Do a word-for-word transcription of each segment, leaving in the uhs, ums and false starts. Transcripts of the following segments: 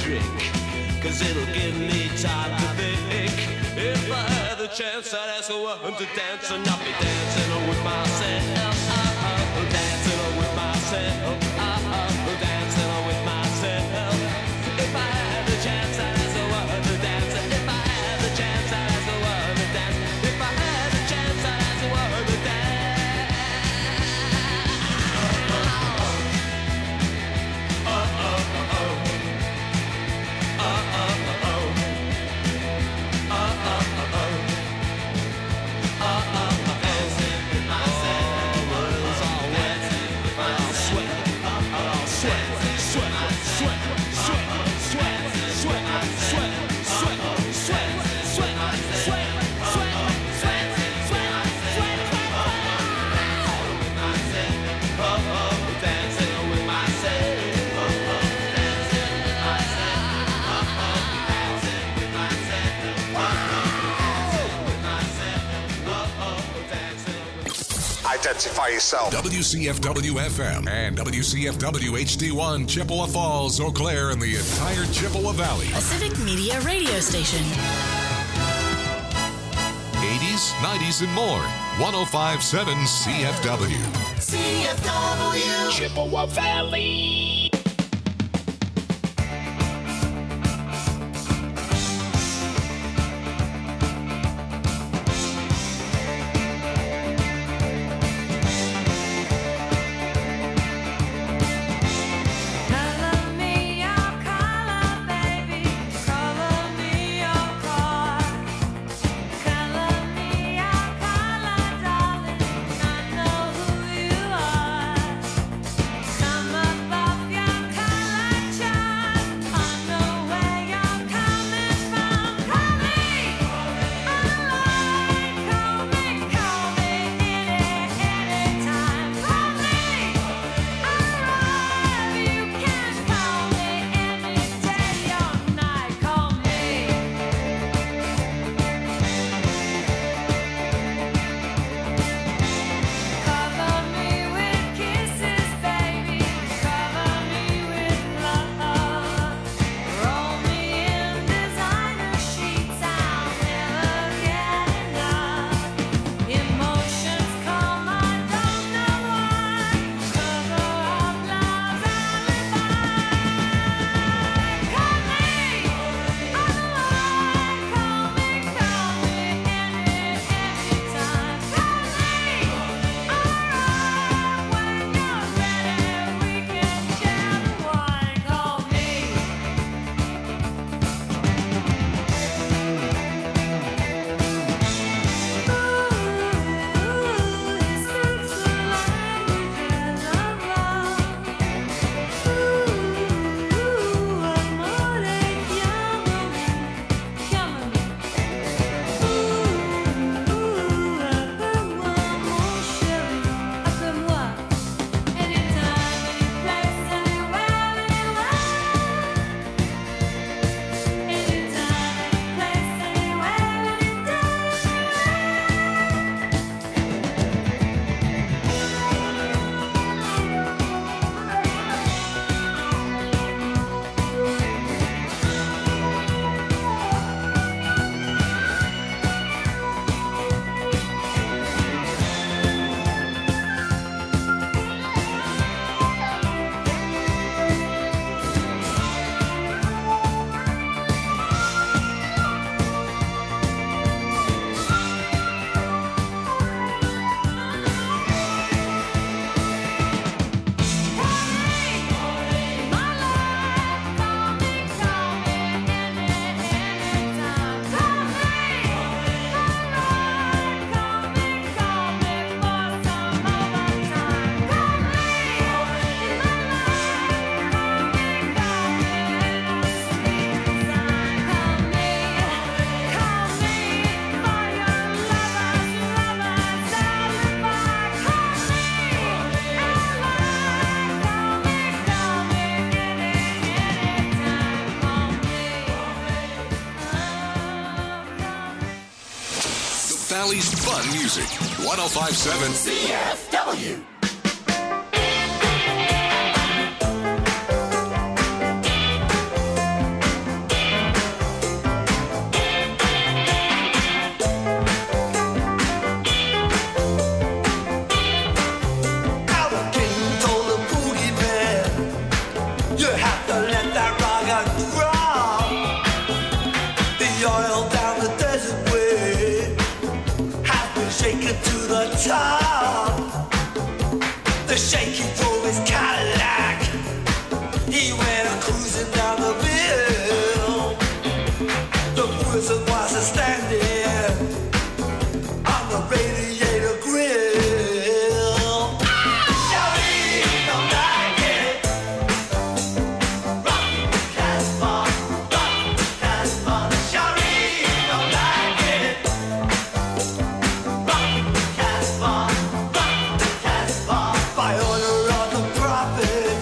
drink, cause it'll give me time to think. If I had the chance, I'd ask a woman to dance, and I'll be dancing with myself. Oh, dancing with myself. Oh, dancing with myself. If I had the chance, I'd ask a woman to dance. If I had the chance, I'd ask a woman to dance. If I had the chance, I'd ask a woman to dance. Identify yourself. W C F W F M and W C F W H D one, Chippewa Falls, Eau Claire, and the entire Chippewa Valley. A civic media radio station. eighties, nineties, and more. one oh five point seven C F W. C F W. Chippewa Valley. Valley's fun music. one oh five point seven C F W. guitar. The shaky drove his Cadillac. He went a cruising down the hill. The person was a standing on the radiator grill. Shawty don't like it. Rock Casbah, rock Casbah. Shawty don't like it. Rock Casbah, rock Casbah. By order of the prophet,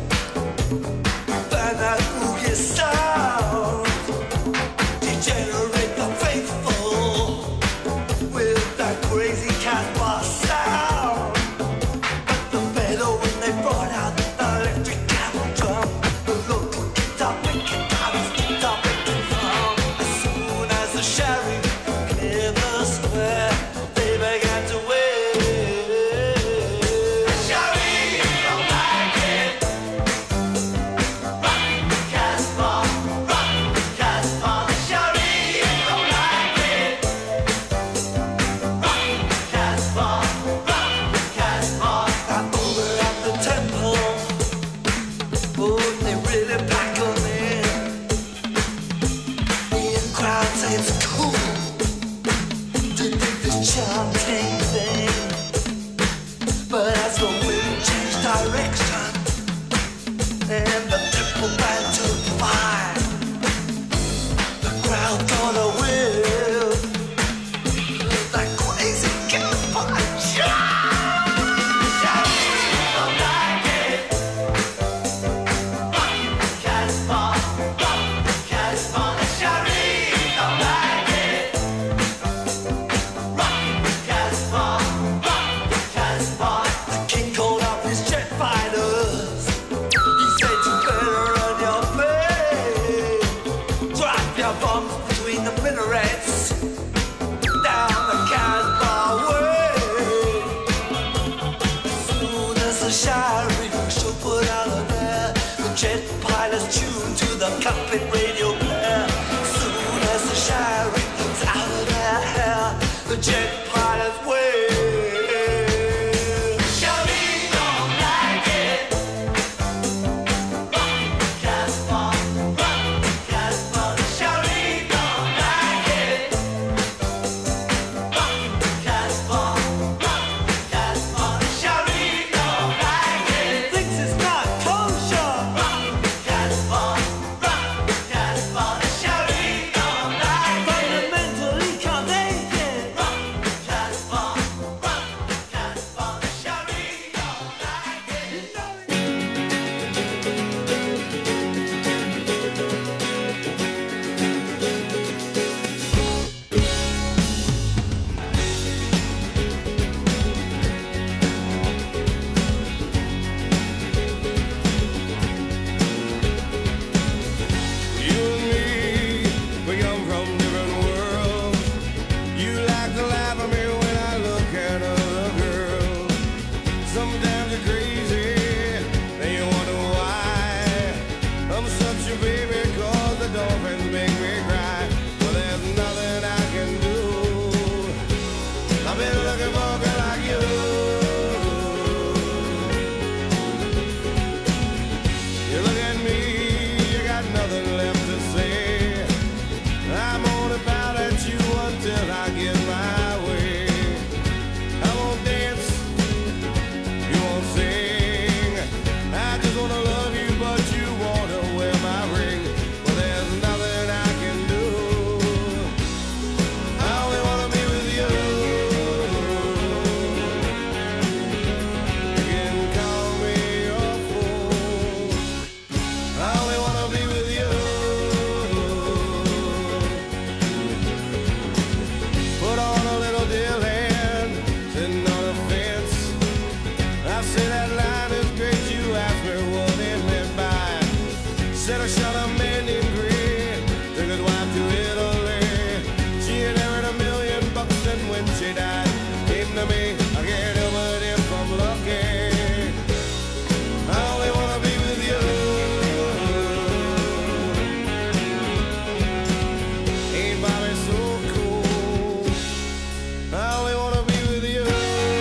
burn that boogie sound. Degenerate the faithful with that crazy Casbah sound. But the better when they brought out the electric camel drum, the local guitar picking out his guitar picking drum. As soon as the sheriff cleared the square, they began to wait. Sheriff don't like it. Rock Casbah, rock Casbah. Sheriff don't like it. Rock Casbah, rock Casbah. I'm over at the temple. Oh, they really pack 'em in. The in-crowd say it's cool to dig this chanting thing. But as the wind changed direction and the temple band took fire, the crowd got a whiff that crazy campfire shot. Don't like it. Rock Casbah, rock Casbah. Shawty don't like it. Rock Casbah, rock Casbah. The king called up his jet fighters. He said you better run your play. Drop your bombs between the minarets down the Casbah way. As soon as the sheriff should put out of there, the jet pilots tuned to the cockpit radio player. As soon as the sheriff gets out of their hair, the jet pilots wave. Shawty don't like it. Rock Casbah, rock Casbah. Shawty don't like it. Rock Casbah, rock Casbah. Shawty don't like it. Thinks it's not kosher. Rock Casbah, rock Casbah. Shawty don't like it. Fundamentally can't take it. Rock Casbah, rock Casbah. Shawty don't like it. You and me, we come from different worlds. You like to laugh at me when I look at other girls. Sometimes you're crazy, then you wonder why. I'm such a baby 'cause the dolphins make me cry. Well, there's nothing I can do. I've been looking for a girl like you. You look at me, you got nothing left to say. I'm gonna pout at you until I get my way. I won't dance, you won't sing. I just wanna love you, but you wanna wear my ring. Well, there's nothing I can do. I only wanna be with you. You can call me your fool. I only wanna be with you. Put on a little deal hand, sitting on a fence. I say that line is great. You asked me what it meant by. Said I shot a man named Green, took his wife to Italy. She had earned a million bucks, and when she died, came to me. I can't help it if I'm lucky. I only wanna be with you. Ain't Bobby so cool? I only wanna be with you.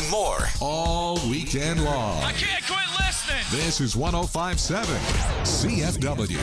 and more all weekend long. I can't quit listening. This is one oh five point seven C F W.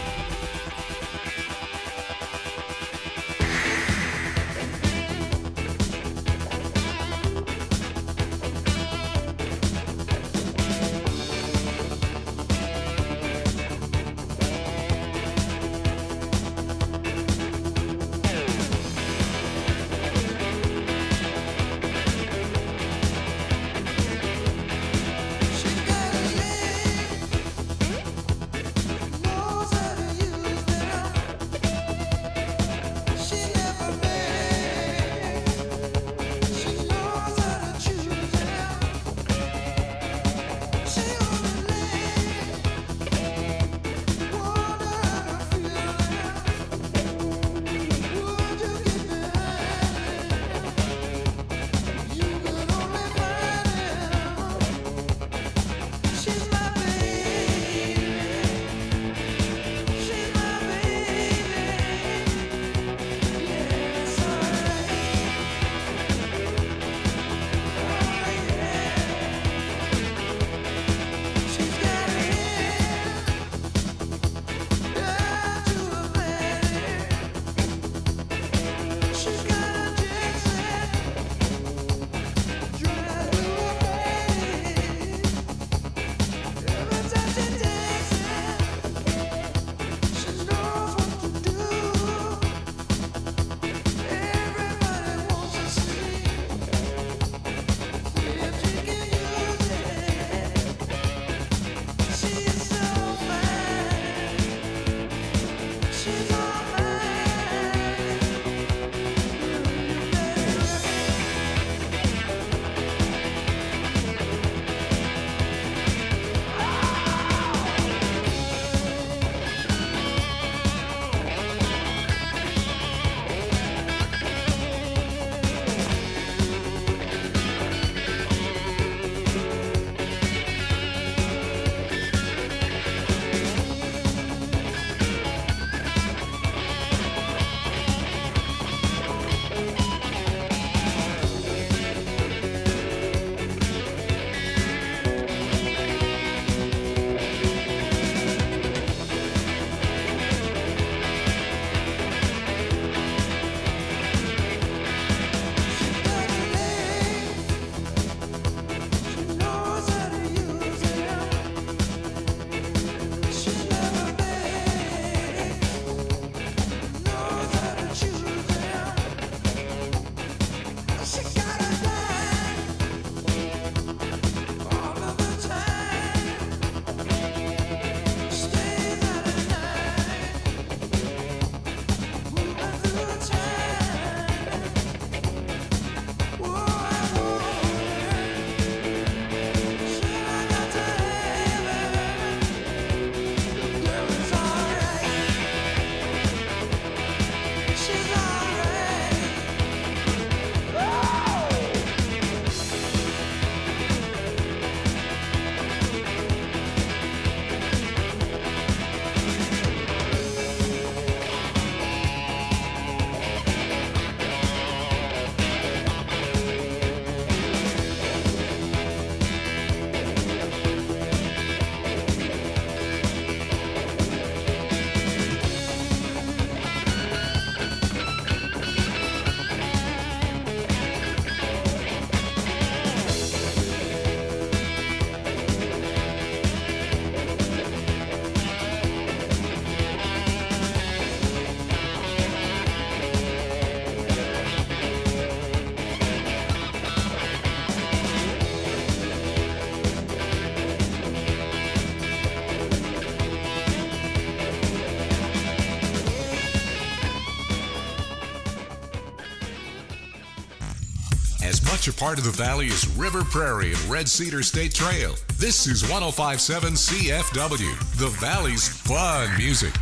As much a part of the valley as River Prairie and Red Cedar State Trail, this is one oh five point seven C F W, the valley's fun music.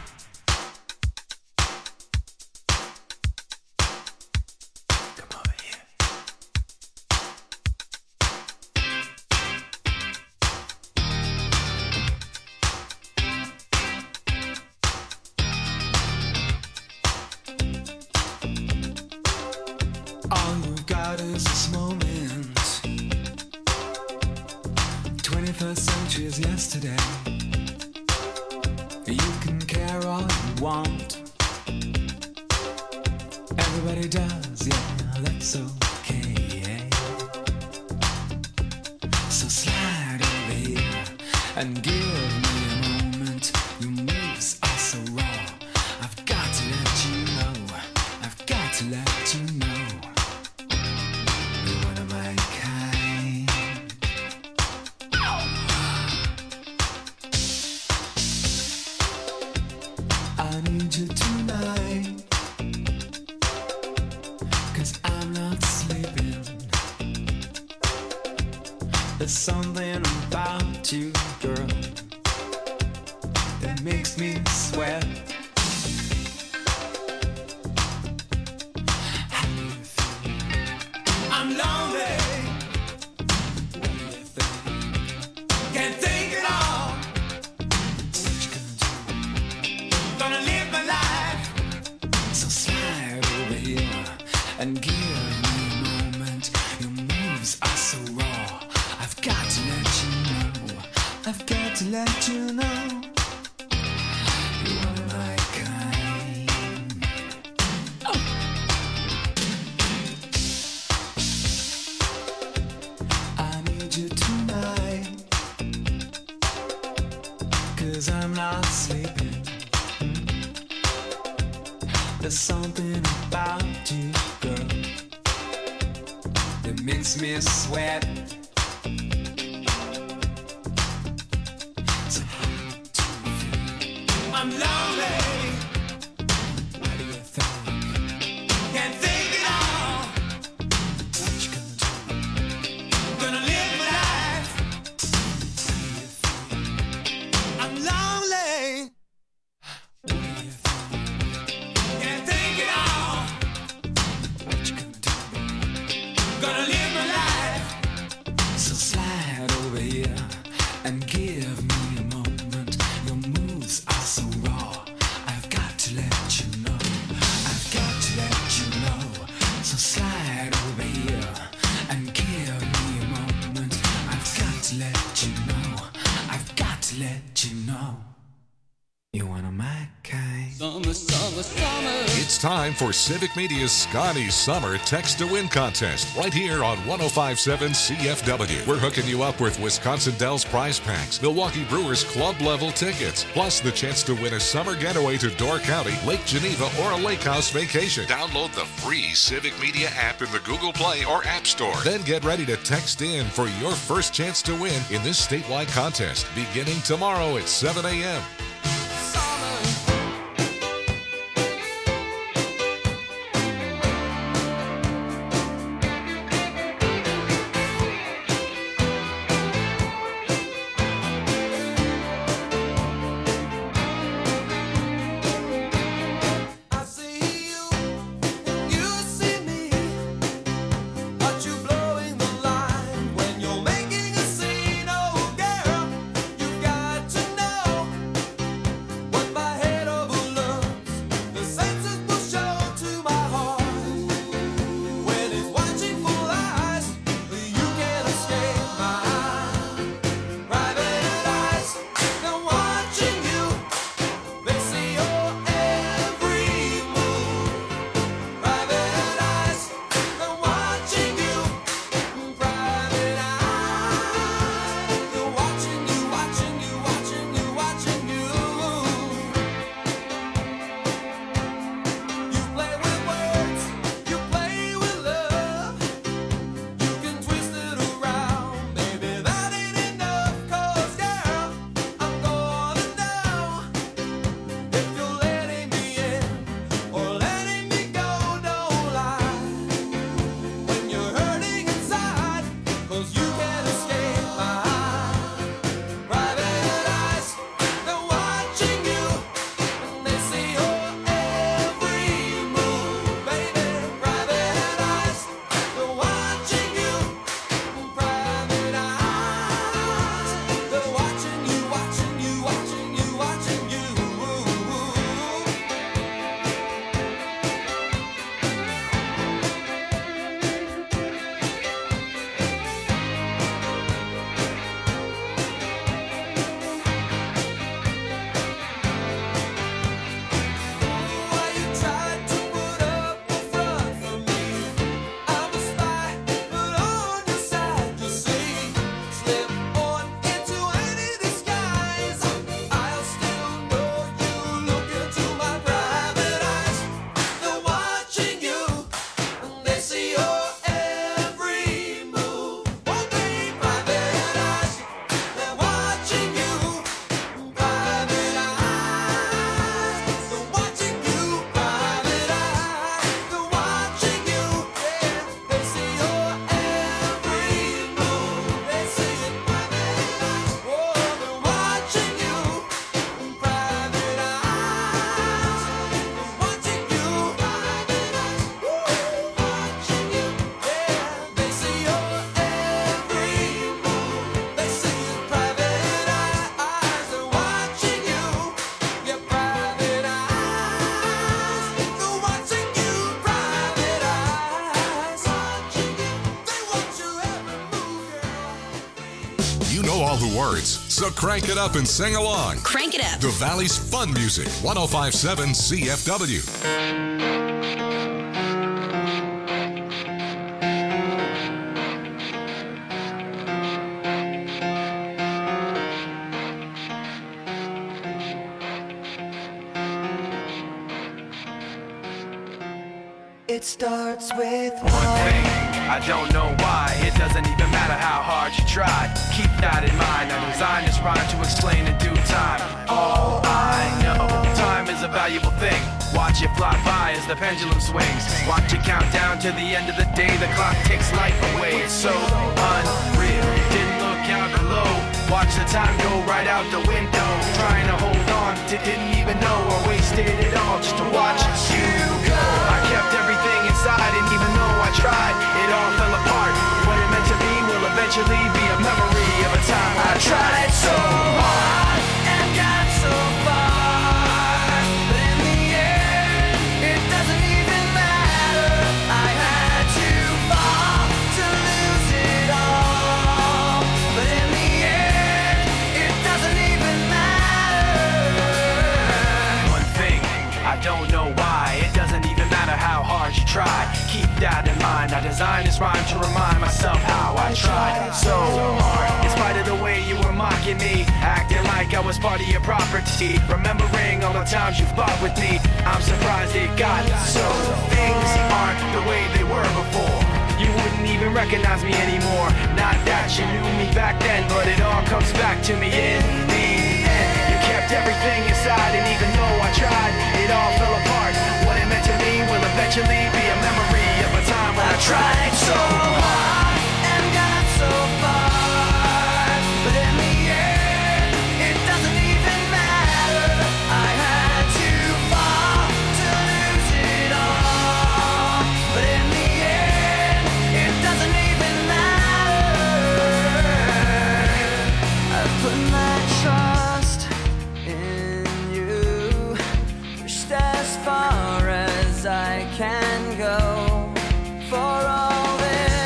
All you got is this moment. yesterday. You can care all you want. Everybody does, yeah, that's okay. So slide over here and give me a moment. Your moves are so raw. I've got to let you know. I've got to let you know. You're one of my kind. I need you tonight, 'cause I'm not sleeping. There's something about you, girl, that makes me sweat. How do you feel? I'm lonely. What do you think? Can't think at all. What you gonna do? Gonna live my life. So slide over here and give me a moment. Your moves are so raw. I've got to let you know. I've got to let you know. You're one of my kind. Oh. I need you tonight, 'cause I'm not sleeping. There's something about you, girl, that makes me sweat. So how do you feel? I'm lonely. What do you think? Can't think at all. What you gonna do? Gonna live my life. How do you feel? I'm lonely. What do you think? Can't think at all. What you gonna do? Gonna live my life. So slide over here and give me a moment. Your moves are so raw. I've got to let you know. I've got to let you know. So slide over here and give me a moment. I've got to let you know. I've got to let you know. You're one of my kind. Summer, summer, summer. It's time for Civic Media's Scotty Summer Text to Win contest right here on one oh five point seven C F W. We're hooking you up with Wisconsin Dells prize packs, Milwaukee Brewers club level tickets, plus the chance to win a summer getaway to Door County, Lake Geneva, or a lake house vacation. Download the free Civic Media app in the Google Play or App Store. Then get ready to text in for your first chance to win in this statewide contest beginning tomorrow at seven a.m. I see you, you see me. Aren't you blowing the line when you're making a scene? Oh, girl, you got to know words, so crank it up and sing along. Crank it up. The Valley's fun music, one oh five point seven C F W. It starts with one thing. I don't know why. It doesn't even matter how hard you try. Keep that in mind. I designed this rhyme to explain in due time. All I know, time is a valuable thing. Watch it fly by as the pendulum swings. Watch it count down to the end of the day. The clock takes life away. It's so unreal. Didn't look out below. Watch the time go right out the window. Trying to hold on to didn't even know or wasted it all just to watch you go. I kept everything inside, and even though I tried, it all fell apart. What it meant to be will eventually be a memory of a time I tried so hard and got so far, but in the end, it doesn't even matter. I had to fall to lose it all, but in the end, it doesn't even matter. One thing, I don't know why. It doesn't even matter how hard you try. Keep that in mind. I designed this rhyme to remind myself how I tried so hard. In spite of the way you were mocking me, acting like I was part of your property, remembering all the times you fought with me, I'm surprised it got so. Things aren't the way they were before. You wouldn't even recognize me anymore. Not that you knew me back then, but it all comes back to me in the end. You kept everything inside, and even though I tried, it all fell apart. What it meant to me will eventually be a memory of a time when I tried so hard and got so far, but in the end, it doesn't even matter. I had to fall to lose it all, but in the end, it doesn't even matter. I've put my trust in you, pushed as far as I can go. For all this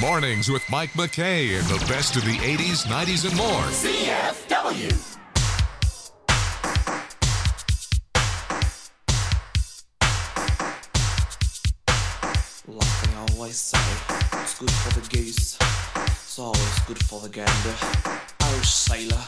Mornings with Mike McKay and the best of the eighties, nineties, and more. C F W. Like they always say, it's good for the goose, it's always good for the gander. Oh, sailor.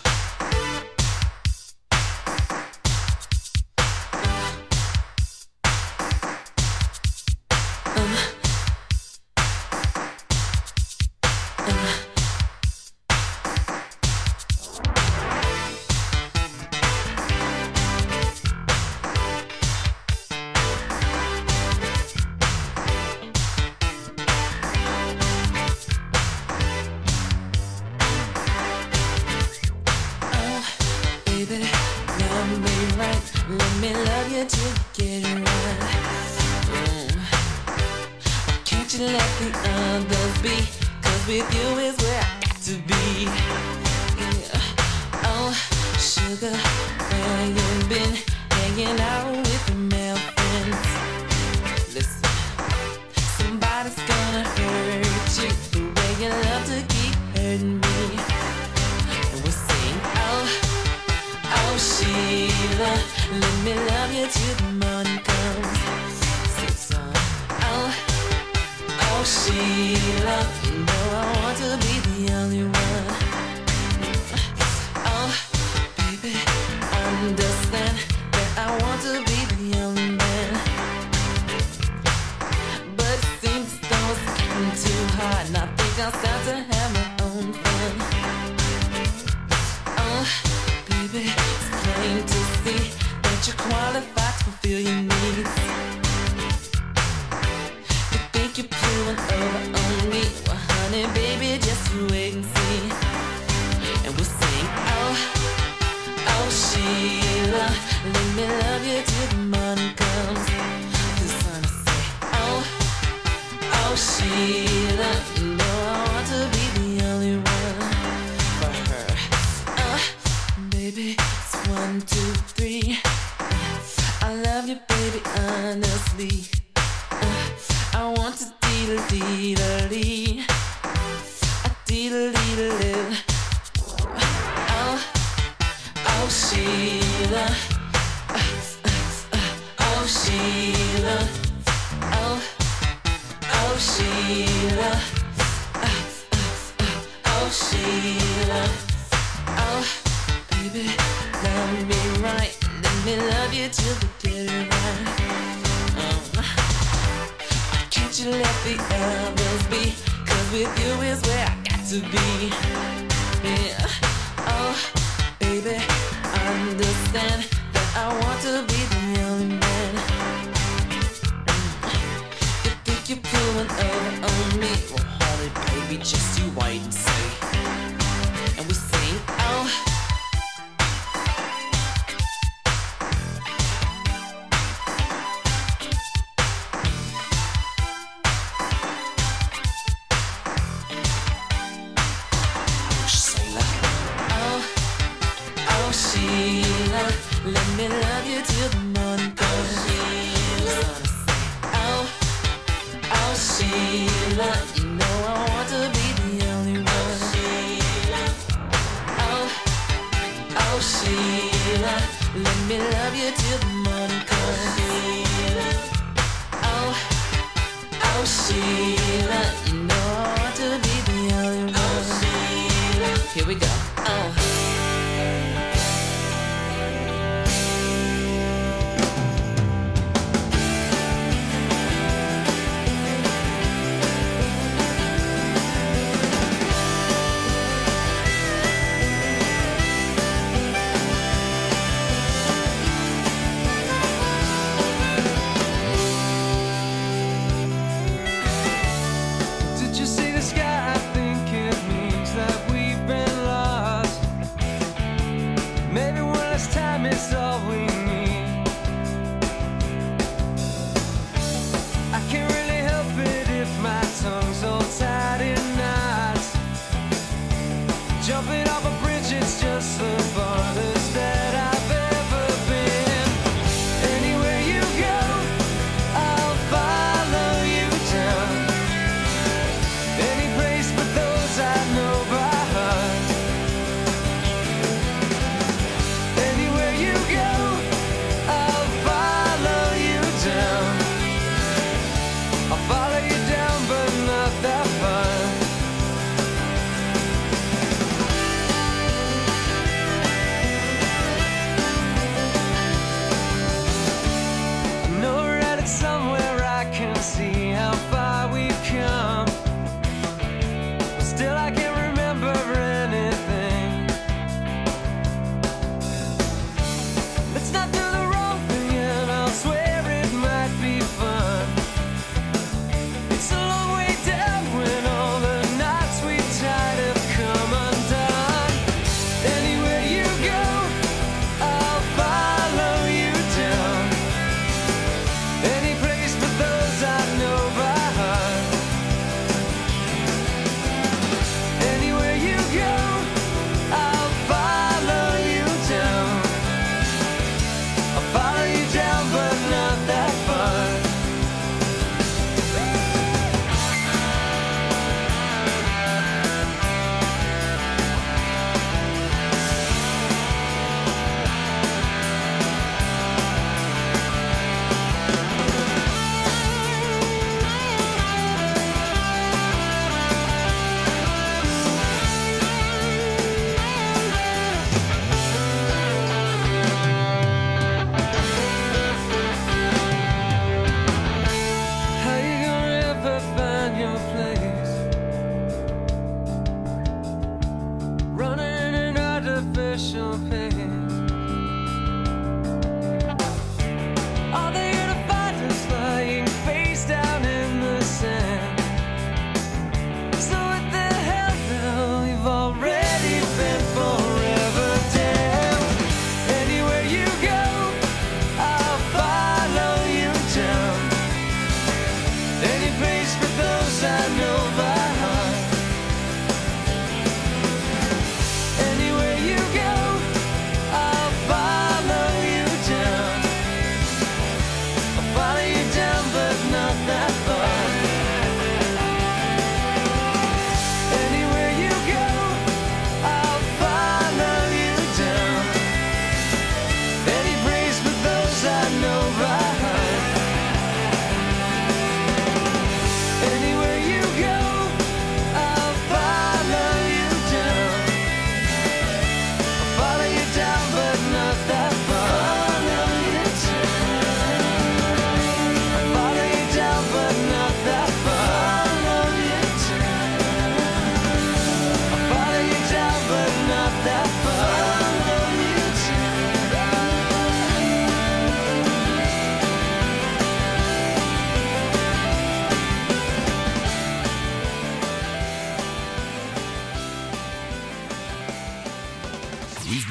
Did you see the sky? I think it means that we've been lost.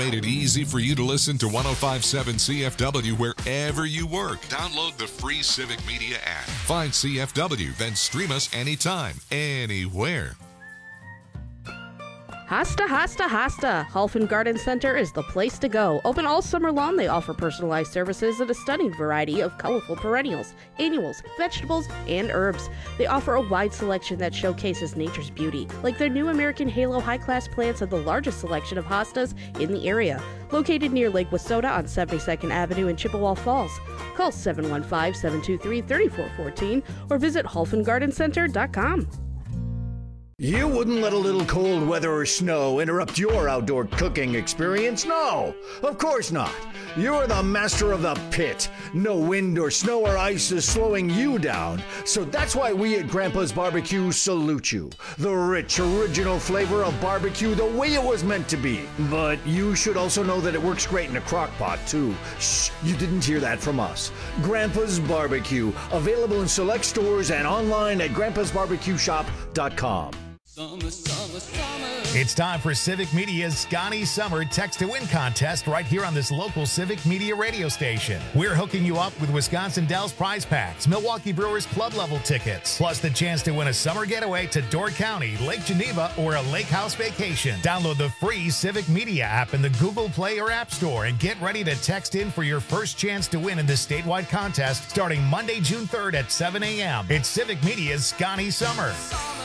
made it easy for you to listen to one oh five point seven C F W wherever you work. Download the free Civic Media app. Find C F W, then stream us anytime, anywhere. Hasta, Hasta, Hasta. Halfen Garden Center is the place to go. Open all summer long, they offer personalized services and a stunning variety of colorful perennials, annuals, vegetables, and herbs. They offer a wide selection that showcases nature's beauty, like their new American Halo high-class plants and the largest selection of hostas in the area. Located near Lake Wissota on seventy-second Avenue in Chippewa Falls. Call seven one five, seven two three, three four one four or visit halfen garden center dot com. You wouldn't let a little cold weather or snow interrupt your outdoor cooking experience? No, of course not. You're the master of the pit. No wind or snow or ice is slowing you down. So that's why we at Grandpa's Barbecue salute you. The rich, original flavor of barbecue the way it was meant to be. But you should also know that it works great in a crock pot, too. Shh, you didn't hear that from us. Grandpa's Barbecue, available in select stores and online at grandpas barbecue shop dot com. Summer, summer, summer. It's time for Civic Media's Scotty Summer Text to Win contest right here on this local Civic Media radio station. We're hooking you up with Wisconsin Dells prize packs, Milwaukee Brewers club level tickets, plus the chance to win a summer getaway to Door County, Lake Geneva, or a lake house vacation. Download the free Civic Media app in the Google Play or App Store and get ready to text in for your first chance to win in this statewide contest starting Monday, June third at seven a.m. It's Civic Media's Scotty Summer.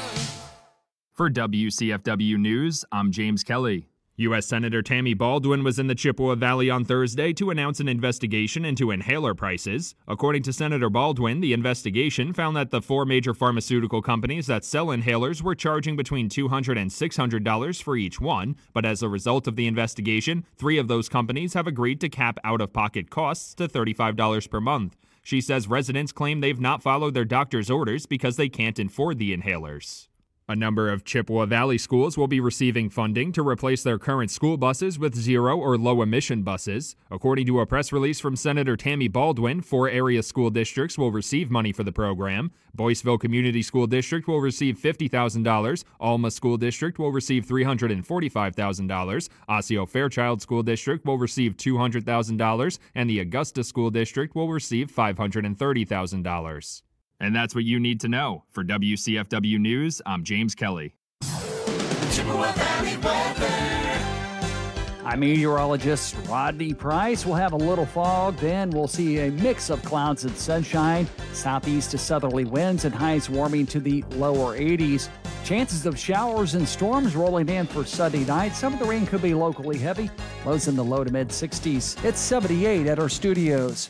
For W C F W News, I'm James Kelly. U S Senator Tammy Baldwin was in the Chippewa Valley on Thursday to announce an investigation into inhaler prices. According to Senator Baldwin, the investigation found that the four major pharmaceutical companies that sell inhalers were charging between two hundred dollars and six hundred dollars for each one, but as a result of the investigation, three of those companies have agreed to cap out-of-pocket costs to thirty-five dollars per month. She says residents claim they've not followed their doctor's orders because they can't afford the inhalers. A number of Chippewa Valley schools will be receiving funding to replace their current school buses with zero or low emission buses. According to a press release from Senator Tammy Baldwin, four area school districts will receive money for the program. Boyceville Community School District will receive fifty thousand dollars, Alma School District will receive three hundred forty-five thousand dollars, Osseo Fairchild School District will receive two hundred thousand dollars, and the Augusta School District will receive five hundred thirty thousand dollars. And that's what you need to know. For W C F W News, I'm James Kelly. Chippewa Valley weather. I'm meteorologist Rodney Price. We'll have a little fog, then we'll see a mix of clouds and sunshine, southeast to southerly winds, and highs warming to the lower eighties. Chances of showers and storms rolling in for Sunday night. Some of the rain could be locally heavy. Lows in the low to mid sixties. It's seventy-eight at our studios.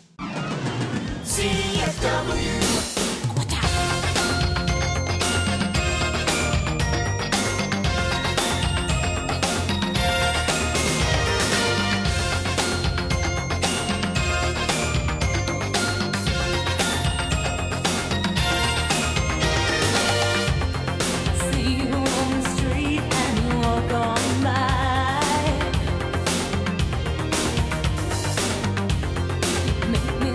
C F W. Make me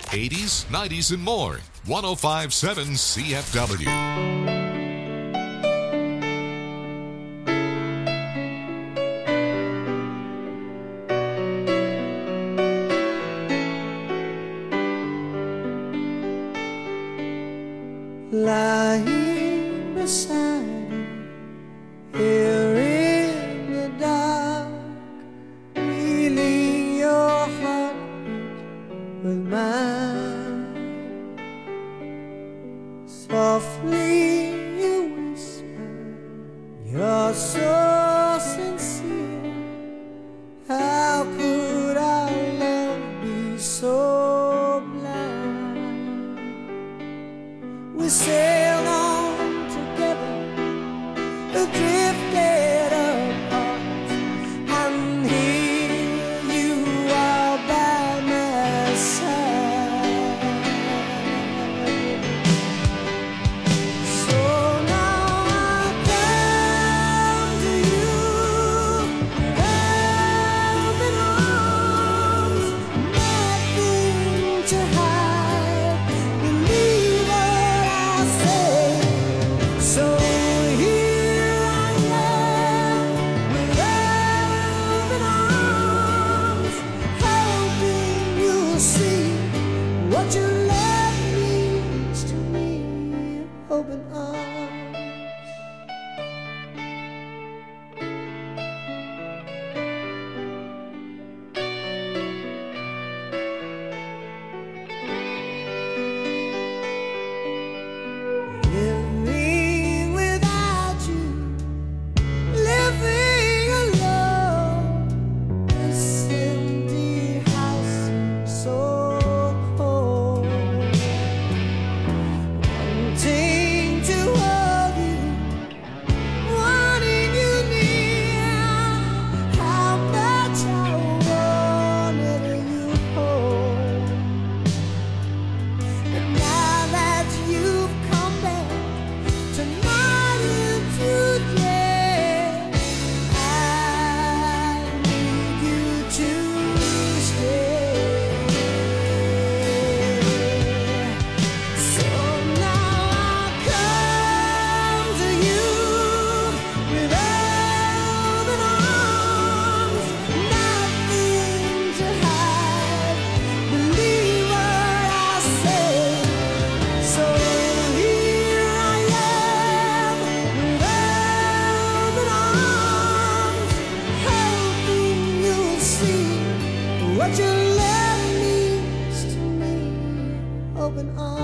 eighties, nineties, and more. one oh five point seven C F W. Lying beside you here in the dark, feeling your heartbeat with mine. Softly you whisper, you're so sincere. How could our love be so blind? We sailed on together, drifted apart, and here you are by my side. So now I come to you with open arms, nothing to hide. Believe what I say. So here I am with open arms, hoping you'll see what your love means to me. Open arms. Living without you, living alone. This empty house seems so cold. Wanting to hold you, wanting you near. How much I wanted you home. But now that you've come back tonight and today, I need you to stay. So now I come to you with open arms, nothing to hide. Believe what I say. So here I am with open arms, hoping you'll see what your love means to me. Open arms.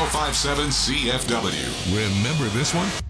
five seven C F W. Remember this one?